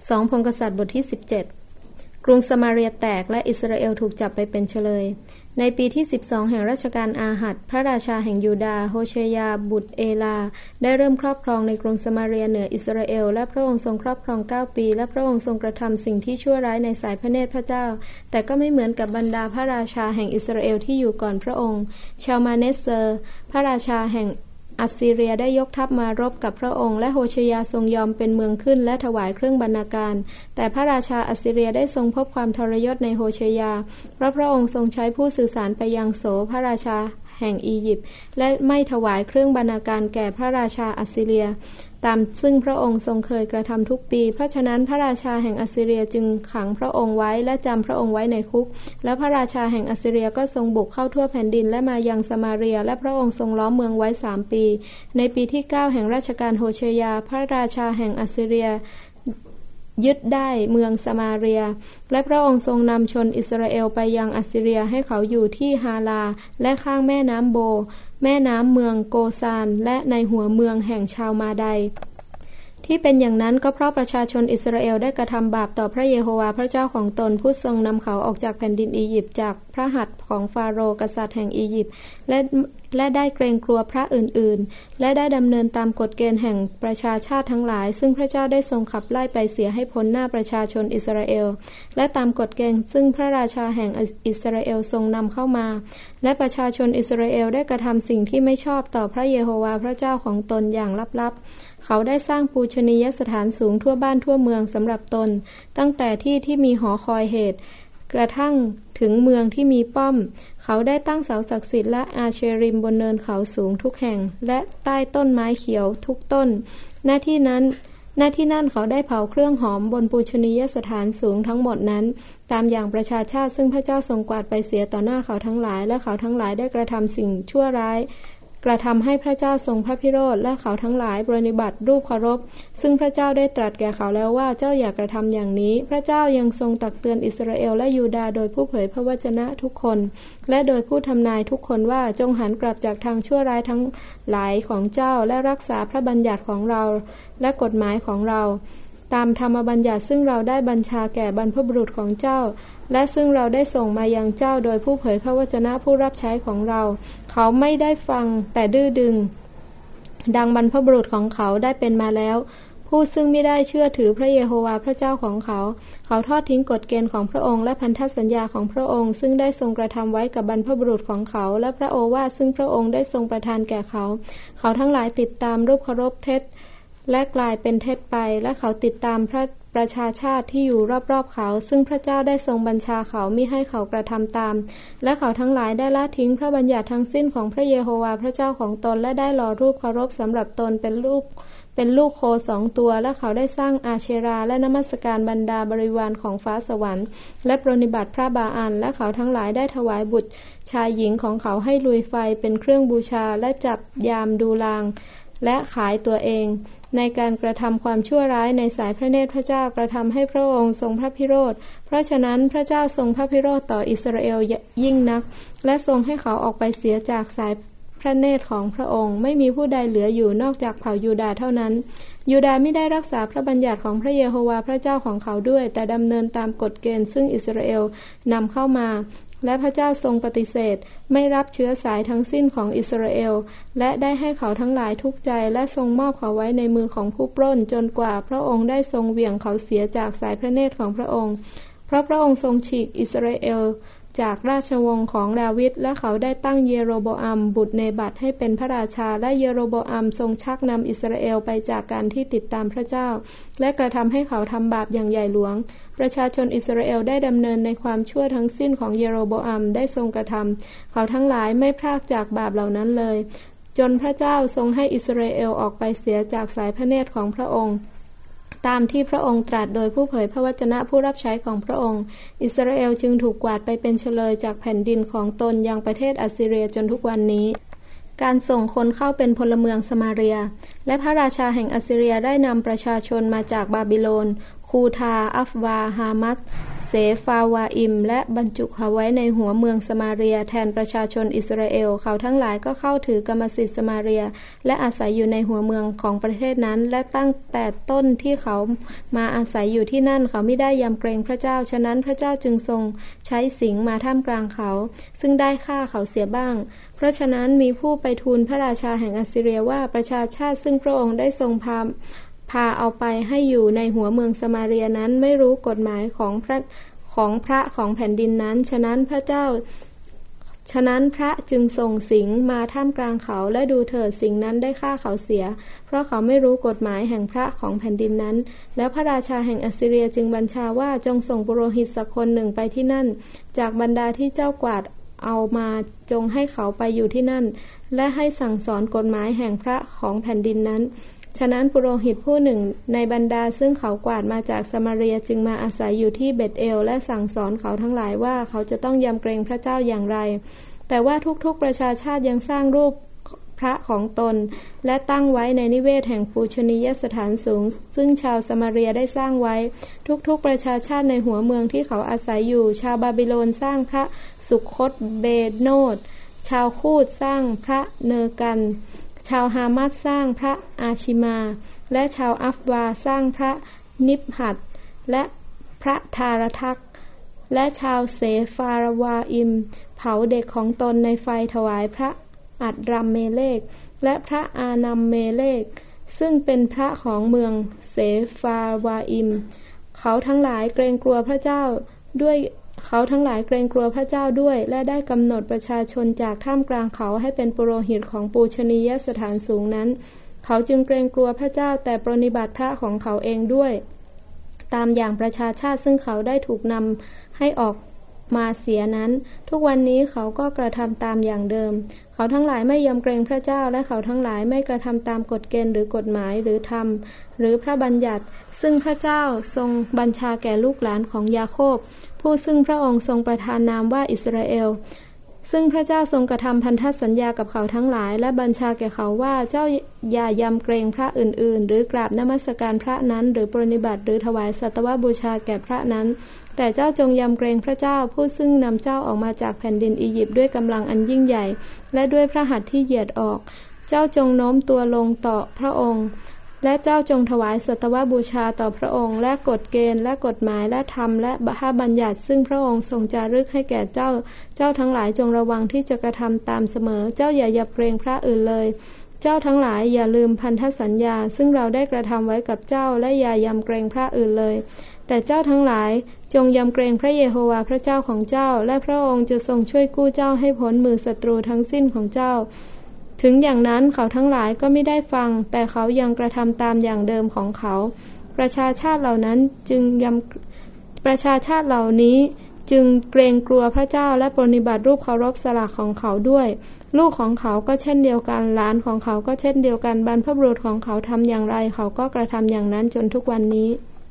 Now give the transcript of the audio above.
2 พงศ์กษัตริย์บทที่ 17 กรุงสมาเรียแตกและอิสราเอลถูกจับไปเป็นเฉลยในปีที่ 12 แห่งรัชกาลอาหัดพระราชาแห่งยูดาห์โฮเชยาบุตรเอลาได้เริ่มครอบครองในกรุงสมาเรียเหนืออิสราเอลและพระองค์ทรงครอบครอง9 ปีและพระองค์ทรงกระทำสิ่งที่ชั่วร้ายในสายพระเนตรพระเจ้าแต่ก็ไม่เหมือนกับบรรดาพระราชาแห่งอิสราเอลที่อยู่ก่อนพระองค์ชามาเนสเซอร์พระราชาแห่งอัสซีเรียได้ยกทัพมารบกับพระองค์และโฮเชยาทรงยอมเป็นเมืองขึ้นและถวายเครื่องบรรณาการแต่พระราชาอัสซีเรียได้ทรงพบความทรยศในโฮเชยาเพราะพระองค์ทรงใช้ผู้สื่อสารไปยังโสพระราชาแห่งอียิปต์และไม่ถวายเครื่องบรรณาการแก่พระราชาอัสซีเรียตามซึ่งพระองค์ทรงเคยกระทำทุกปีเพราะฉะนั้นพระราชาแห่งอัสซีเรียจึงขังพระองค์ไว้และจำพระองค์ไว้ในคุกและพระราชาแห่งอัสซีเรียก็ทรงบุกเข้าทั่วแผ่นดินและมายังสมาเรียและพระองค์ทรงล้อมเมืองไว้3 ปีในปีที่9แห่งราชการโฮเชยาพระราชาแห่งอัสซีเรียยึดได้เมืองสมาเรียและพระองค์ทรงนำชนอิสราเอลไปยังอัสซีเรียให้เขาอยู่ที่ฮาลาและข้างแม่น้ำโบแม่น้ำเมืองโกซานและในหัวเมืองแห่งชาวมาไดที่เป็นอย่างนั้นก็เพราะประชาชนอิสราเอลได้กระทำบาปต่อพระเยโฮวาห์พระเจ้าของตนผู้ทรงนำเขาออกจากแผ่นดินอียิปต์จากพระหัตถ์ของฟาโรห์กษัตริย์แห่งอียิปต์และได้เกรงกลัวพระอื่นๆและได้ดำเนินตามกฎเกณฑ์แห่งประชาชาติทั้งหลายซึ่งพระเจ้าได้ทรงขับไล่ไปเสียให้พ้นหน้าประชาชนอิสราเอลและตามกฎเกณฑ์ซึ่งพระราชาแห่งอิสราเอลทรงนำเข้ามาและประชาชนอิสราเอลได้กระทำสิ่งที่ไม่ชอบต่อพระเยโฮวาห์พระเจ้าของตนอย่างลับๆเขาได้สร้างปูชนียสถานสูงทั่วบ้านทั่วเมืองสำหรับตนตั้งแต่ที่มีหอคอยเหตุกระทั่งถึงเมืองที่มีป้อมเขาได้ตั้งเสาศักดิ์สิทธิ์และอาเชริมบนเนินเขาสูงทุกแห่งและใต้ต้นไม้เขียวทุกต้นหน้าที่นั่นเขาได้เผาเครื่องหอมบนปูชนียสถานสูงทั้งหมดนั้นตามอย่างประชาชาติซึ่งพระเจ้าทรงกวาดไปเสียต่อหน้าเขาทั้งหลายและเขาทั้งหลายได้กระทำสิ่งชั่วร้ายกระทำให้พระเจ้าทรงพระพิโรธและเขาทั้งหลายปรนนิบัติรูปเคารพซึ่งพระเจ้าได้ตรัสแก่เขาแล้วว่าเจ้าอย่ากระทำอย่างนี้พระเจ้ายังทรงตักเตือนอิสราเอลและยูดาห์โดยผู้เผยพระวจนะทุกคนและโดยผู้ทำนายทุกคนว่าจงหันกลับจากทางชั่วร้ายทั้งหลายของเจ้าและรักษาพระบัญญัติของเราและกฎหมายของเราตามธรรมบัญญัติซึ่งเราได้บัญชาแก่บรรพบุรุษของเจ้าและซึ่งเราได้ส่งมายังเจ้าโดยผู้เผยพระวจนะผู้รับใช้ของเราเขาไม่ได้ฟังแต่ดื้อดึงดังบรรพบุรุษของเขาได้เป็นมาแล้วผู้ซึ่งไม่ได้เชื่อถือพระเยโฮวาห์พระเจ้าของเขาทอดทิ้งกฎเกณฑ์ของพระองค์และพันธสัญญาของพระองค์ซึ่งได้ทรงกระทำไว้กับบรรพบุรุษของเขาและพระโอวาทซึ่งพระองค์ได้ทรงประทานแก่เขาทั้งหลายติดตามรูปเคารพเท็จและกลายเป็นเท็จไปและเขาติดตามประชาชาติที่อยู่รอบๆเขาซึ่งพระเจ้าได้ทรงบัญชาเขามิให้เขากระทำตามและเขาทั้งหลายได้ละทิ้งพระบัญญัติทั้งสิ้นของพระเยโฮวาห์พระเจ้าของตนและได้หล่อรูปเคารพสำหรับตนเป็นลูกโค2 ตัวและเขาได้สร้างอาเชราและนมัสการบรรดาบริวารของฟ้าสวรรค์และปรนนิบัติพระบาอันและเขาทั้งหลายได้ถวายบุตรชายหญิงของเขาให้ลุยไฟเป็นเครื่องบูชาและจับยามดูลางและขายตัวเองในการกระทำความชั่วร้ายในสายพระเนตรพระเจ้ากระทำให้พระองค์ทรงพระพิโรธเพราะฉะนั้นพระเจ้าทรงพระพิโรธต่ออิสราเอลยิ่งนักและทรงให้เขาออกไปเสียจากสายพระเนตรของพระองค์ไม่มีผู้ใดเหลืออยู่นอกจากเผ่ายูดาห์เท่านั้นยูดาห์ไม่ได้รักษาพระบัญญัติของพระเยโฮวาห์พระเจ้าของเขาด้วยแต่ดำเนินตามกฎเกณฑ์ซึ่งอิสราเอลนำเข้ามาและพระเจ้าทรงปฏิเสธไม่รับเชื้อสายทั้งสิ้นของอิสราเอลและได้ให้เขาทั้งหลายทุกข์ใจและทรงมอบเขาไว้ในมือของผู้ปล้นจนกว่าพระองค์ได้ทรงเหวี่ยงเขาเสียจากสายพระเนตรของพระองค์เพราะพระองค์ทรงฉีกอิสราเอลจากราชวงศ์ของดาวิดและเขาได้ตั้งเยโรโบอัมบุตรเนบัตให้เป็นพระราชาและเยโรโบอัมทรงชักนำอิสราเอลไปจากการที่ติดตามพระเจ้าและกระทำให้เขาทำบาปอย่างใหญ่หลวงประชาชนอิสราเอลได้ดำเนินในความชั่วทั้งสิ้นของเยโรโบอัมได้ทรงกระทำเขาทั้งหลายไม่พรากจากบาปเหล่านั้นเลยจนพระเจ้าทรงให้อิสราเอลออกไปเสียจากสายพระเนตรของพระองค์ตามที่พระองค์ตรัสโดยผู้เผยพระวจนะผู้รับใช้ของพระองค์อิสราเอลจึงถูกกวาดไปเป็นเฉลยจากแผ่นดินของตนยังประเทศอัสซีเรียจนทุกวันนี้การส่งคนเข้าเป็นพลเมืองสมาเรียและพระราชาแห่งอัสซีเรียได้นำประชาชนมาจากบาบิโลนขคูทา อัฟวา ฮามัต เสฟาวาอิมและบรรจุเขาไว้ในหัวเมืองสมาเรียแทนประชาชนอิสราเอลเขาทั้งหลายก็เข้าถือกรรมสิทธิ์สมาเรียและอาศัยอยู่ในหัวเมืองของประเทศนั้นและตั้งแต่ต้นที่เขามาอาศัยอยู่ที่นั่นเขาไม่ได้ยำเกรงพระเจ้าฉะนั้นพระเจ้าจึงทรงใช้สิงห์มาท่ามกลางเขาซึ่งได้ฆ่าเขาเสียบ้างเพราะฉะนั้นมีผู้ไปทูลพระราชาแห่งอัสซีเรียว่าประชาชาติซึ่งพระองค์ได้ทรงพาเอาไปให้อยู่ในหัวเมืองสมาเรียนั้นไม่รู้กฎหมายของพระของแผ่นดินนั้นฉะนั้นพระจึงส่งสิงห์มาท่ามกลางเขาและดูเถิดสิงห์นั้นได้ฆ่าเขาเสียเพราะเขาไม่รู้กฎหมายแห่งพระของแผ่นดินนั้นแล้วพระราชาแห่งอัสซีเรียจึงบัญชาว่าจงส่งปุโรหิตสักคนหนึ่งไปที่นั่นจากบรรดาที่เจ้ากวาดเอามาจงให้เขาไปอยู่ที่นั่นและให้สั่งสอนกฎหมายแห่งพระของแผ่นดินนั้นฉะนั้นปุโรหิตผู้หนึ่งในบรรดาซึ่งเขากวาดมาจากสมาเรียจึงมาอาศัยอยู่ที่เบธเอลและสั่งสอนเขาทั้งหลายว่าเขาจะต้องยำเกรงพระเจ้าอย่างไรแต่ว่าทุกๆประชาชาติยังสร้างรูปพระของตนและตั้งไว้ในนิเวศแห่งปูชนียสถานสูงซึ่งชาวสมาเรียได้สร้างไว้ทุกๆประชาชาติในหัวเมืองที่เขาอาศัยอยู่ชาวบาบิโลนสร้างพระสุคตเบโนดชาวคูดสร้างพระเนกันชาวฮามัสสร้างพระอาชิมาและชาวอัฟวาสร้างพระนิบหัดและพระทารทักและชาวเสฟารวาอิมเผาเด็กของตนในไฟถวายพระอัดรัมเมเลกและพระอานัมเมเลกซึ่งเป็นพระของเมืองเสฟารวาอิมเขาทั้งหลายเกรงกลัวพระเจ้าด้วยและได้กำหนดประชาชนจากท่ามกลางเขาให้เป็นปุโรหิตของปูชนียสถานสูงนั้นเขาจึงเกรงกลัวพระเจ้าแต่ปรนนิบัติพระของเขาเองด้วยตามอย่างประชาชาติซึ่งเขาได้ถูกนำให้ออกมาเสียนั้นทุกวันนี้เขาก็กระทำตามอย่างเดิมเขาทั้งหลายไม่ยำเกรงพระเจ้าและเขาทั้งหลายไม่กระทำตามกฎเกณฑ์หรือกฎหมายหรือธรรมหรือพระบัญญัติซึ่งพระเจ้าทรงบัญชาแก่ลูกหลานของยาโคบผู้ซึ่งพระองค์ทรงประทานนามว่าอิสราเอลซึ่งพระเจ้าทรงกระทำพันธสัญญากับเขาทั้งหลายและบัญชาแก่เขาว่าเจ้าอย่ายำเกรงพระอื่นๆหรือกราบนมัสการพระนั้นหรือปรนนิบัติหรือถวายสัตวบูชาแก่พระนั้นแต่เจ้าจงยำเกรงพระเจ้าผู้ซึ่งนำเจ้าออกมาจากแผ่นดินอียิปต์ด้วยกำลังอันยิ่งใหญ่และด้วยพระหัตถ์ที่เหยียดออกเจ้าจงโน้มตัวลงต่อพระองค์และเจ้าจงถวายสัตวบูชาต่อพระองค์และกฎเกณฑ์และกฎหมายและธรรมและพระบัญญัติซึ่งพระองค์ทรงจารึกให้แก่เจ้าทั้งหลายจงระวังที่จะกระทำตามเสมอเจ้าอย่ายำเกรงพระอื่นเลยเจ้าทั้งหลายอย่าลืมพันธสัญญาซึ่งเราได้กระทำไว้กับเจ้าและอย่ายำเกรงพระอื่นเลยแต่เจ้าทั้งหลายจงยำเกรงพระเยโฮวาห์พระเจ้าของเจ้าและพระองค์จะทรงช่วยกู้เจ้าให้พ้นมือศัตรูทั้งสิ้นของเจ้าถึงอย่างนั้นเขาทั้งหลายก็ไม่ได้ฟังแต่เขายังกระทำตามอย่างเดิมของเขาประชาชาติเหล่านี้จึงเกรงกลัวพระเจ้าและปรนนิบัติรูปเคารพสลักของเขาด้วยลูกของเขาก็เช่นเดียวกันหลานของเขาก็เช่นเดียวกันบรรพบุรุษของเขาทำอย่างไรเขาก็กระทำอย่างนั้นจนทุกวันนี้